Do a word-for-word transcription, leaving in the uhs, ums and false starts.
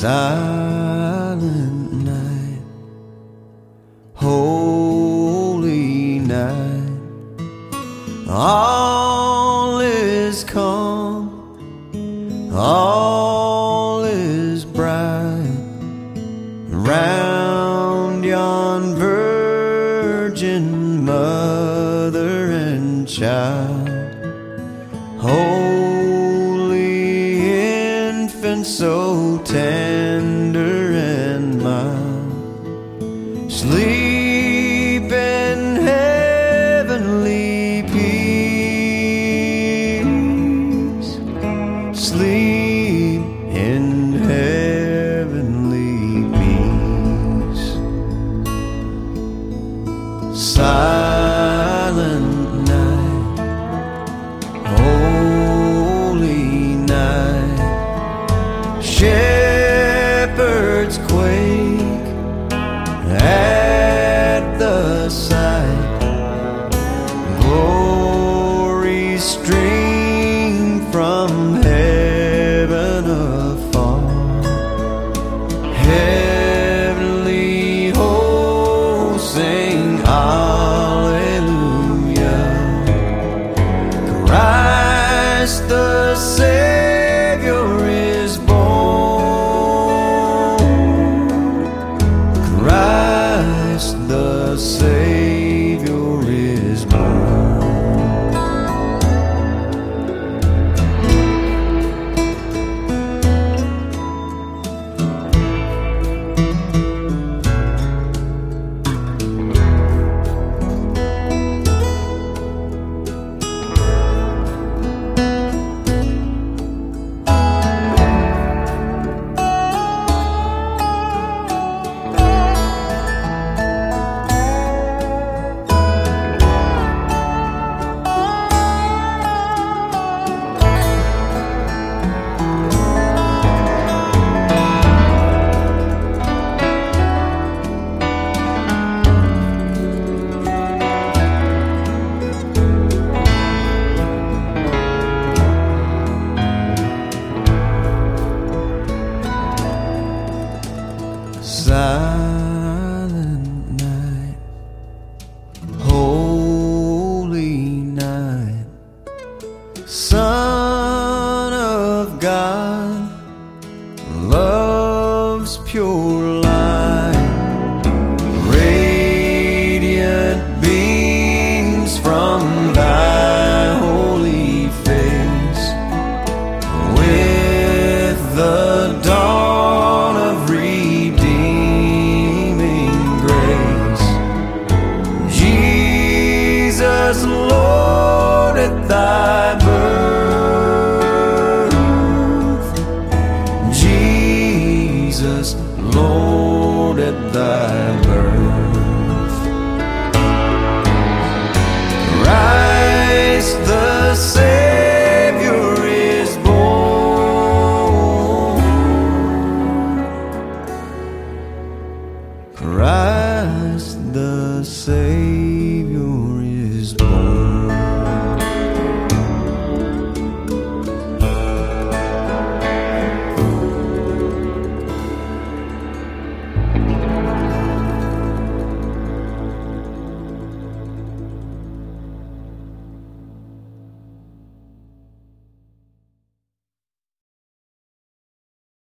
Silent night, holy night, all is calm, all is bright around yon virgin mother and child. Holy infant, so tender and mild, sleep in heavenly peace, sleep in heavenly peace. Silent night, holy night, shepherds quake at the sight, glory stream from heaven afar, heavenly hosts sing hallelujah. Christ the Savior is born, Christ the Savior is born. Silent night, holy night, Son of God, love's pure light, radiant beams from thy holy face, with the dawn of redeeming grace. Jesus, Lord, at thy birth, Jesus, Lord, at thy birth, Christ the